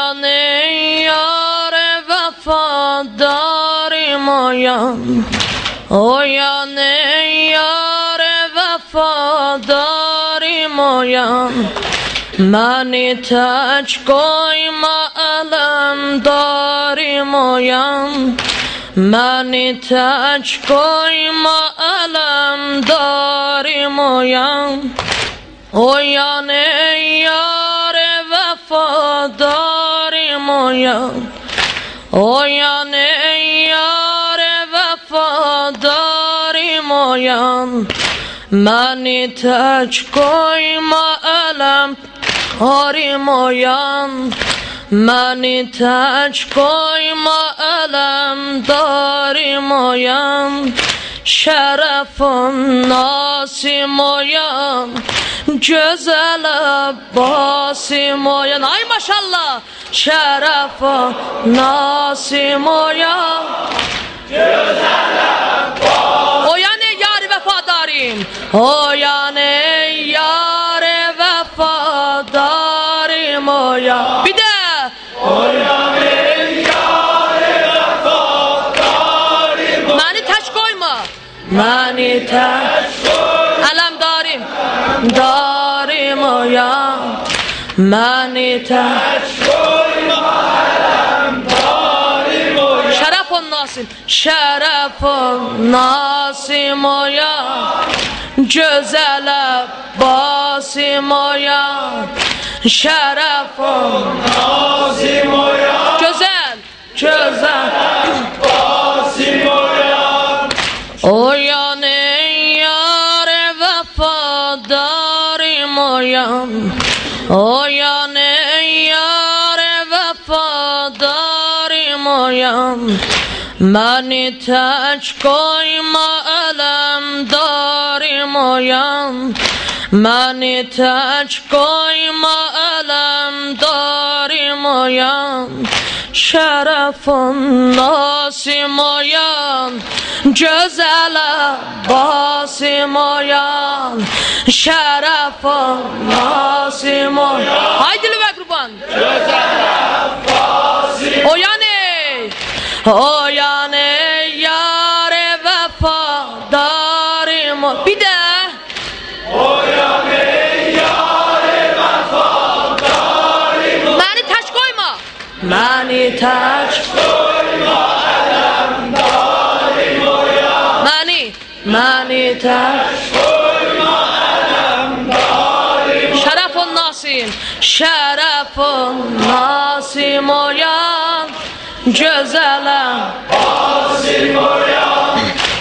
Oyan ey yar vefadarım oyan. Oyan ey yar vefadarım oyan. Beni teç koyma elemdarım oyan. Beni teç koyma elemdarım oyan. Oyan ey yar vefadarım oyan. Oyan ey yar vefadarım oyan. Beni teç koyma elemdarım oyan. Beni teç koyma elemdarım oyan. Şerefin nasim oyan. Güzel Abbasim oyan. Ay maşallah. Şerefin nasim oyan. Güzel Abbasim. Oyan ey yar vefadarım. Oyan ey yar vefadarım oyan. Bir de oyan ey yar vefadarım. Beni teç koyma. Beni teç koyma. Elemdarım. Darım oyan. Beni teç koyma. Elemdarım oyan. Şerefin nasim. Şerefin nasim oyan. Güzel Abbasim oyan. Şerefin nasim oyan. Güzel. Güzel Abbasim oyan. Oyan ey yar vefadarım oyan. Oyan ey yar vefadarım oyan. Beni teç koyma elemdarım oyan. Beni teç koyma elemdarım oyan. Şerefin nasim oyan. Güzel Abbasim oyan. Şerefin nasim oyan. Haydi lüve kurban. Güzel Abbasim oyan ey. Oyan ey yar vefadarım oyan. Bir de oyan ey yar vefadarım. Beni teç koyma. Beni teç koyma elemdarım oyan. Beni teç koyma elemdarım. Şerefin nasim. Şerefin nasim oyan. Güzel Abbasim oyan.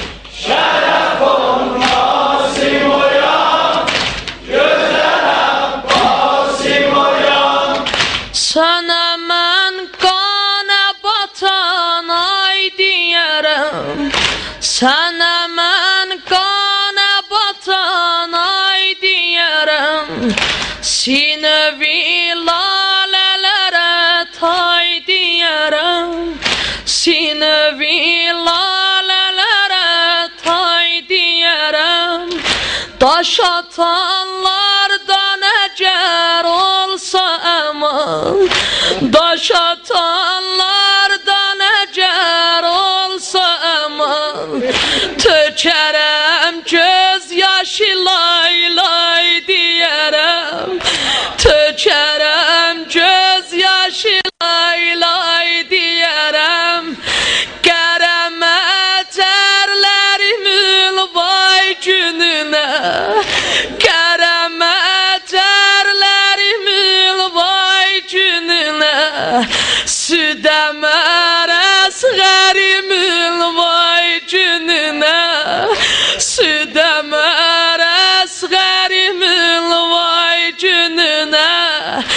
Şerefin nasim oyan. Güzel Abbasim oyan. Sana men kana batan ay diyerem. Sana men kana batan ay diyerem. Sinevi lalelere tay diyerem. Sinevi lalelere tay diyerem. Taş atanlardan eğer olsa eman. Taş atanlardan eğer olsa eman. Tökerem gözyaşı lay lay diyerem. Tökerem gözyaşı lay lay diyerem. Kereme terlerimül vay gününe. Kereme terlerimül vay gününe. Südemer esgerimül vay gününe. Südemer esgerimül vay gününe.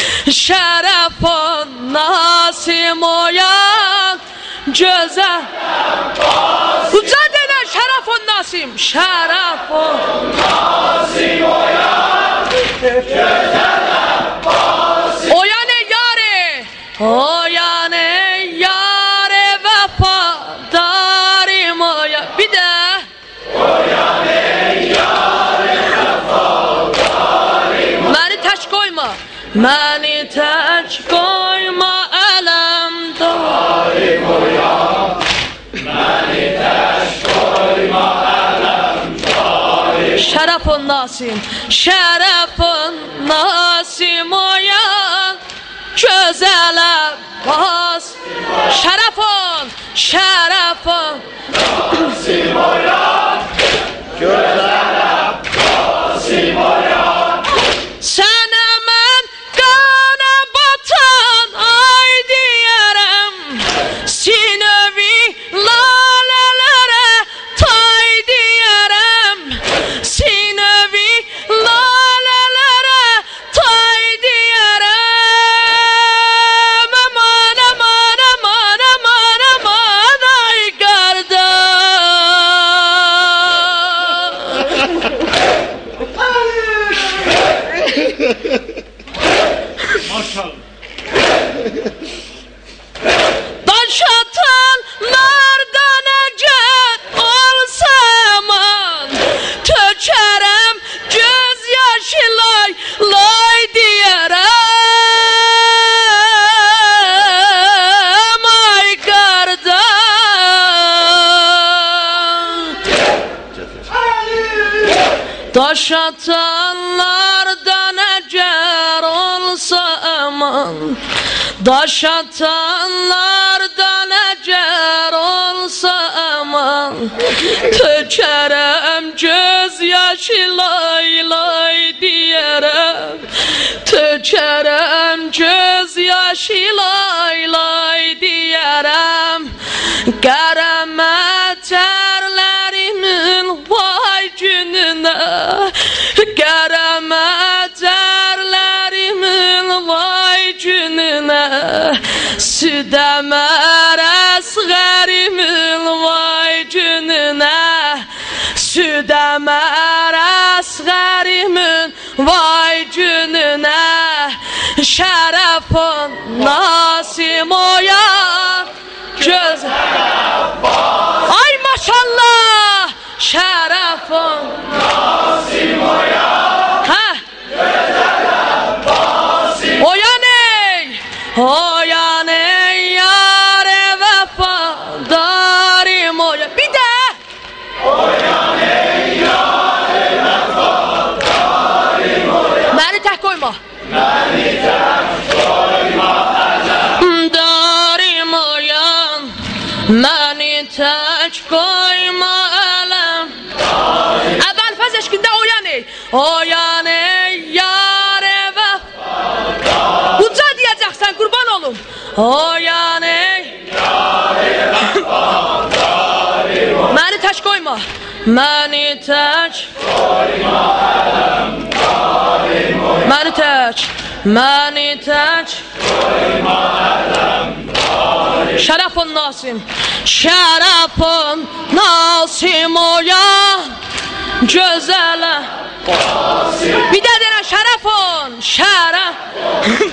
Şerefin nasim oyan. Güzel Uca denen şerefin nasim. Şerefin nasim oyan. Güzel Abbasim. Oyan ey yare. Oyan ey yare vefadarım oyan. Bir de oyan ey yare vefadarım. Beni teç koyma. Beni teç koyma Şərəfun Nasim, şərəfun Nasim oyan, gözəl Abbas. Şərəfun, şərəfun Nasim oyan, gözəl Abbasim oyan. Sənə mən qana batan ay deyərəm, sinövi lalələrə tay deyərəm, sinövi lalələrə tay deyərəm. Aman, aman, aman, aman, aman, ay Maşallah. Daş atanlardan əcəl olsa aman, tökərəm göz yaşı lay lay deyərəm, ay qardaş. Daş atanlardan əcəl olsa aman, daş atanlardan əcəl olsa aman, tökərəm göz yaşı lay lay deyərəm, tökərəm göz yaşı lay lay deyərəm. Qərəmə tərlərimin vay gününə, qərəmə tərlərimin vay gününə, südəmər əsğərimin vay gününə, südəmər əsğərimin vay gününə. Şərəfun Nasim oyan, gözəl Abbas. Ay maşallah, şərəfun Nasim oyan, gözəl Abbasim oyan ey, oyan ey yar-ı vəfadarım oyan. Bir də oyan ey yar-ı vəfadarım oyan. Məni tək qoyma, məni tək qoyma ələm oyan, məni tək qoyma ələm. Əvvəl fəz eşqində oyan ey, oyan ey yar-ı vəfadarım. Uca deyəcəksən, qurban olum. Oyan ey yar-ı vəfadarım, məni tək qoyma, məni tək qoyma ələm. Məni tək, məni tək qoyma ələm. Şərəfun Nasim, şərəfun Nasim oyan, gözəl Abbasim. Bir də deyirəm şərəfun, şərəf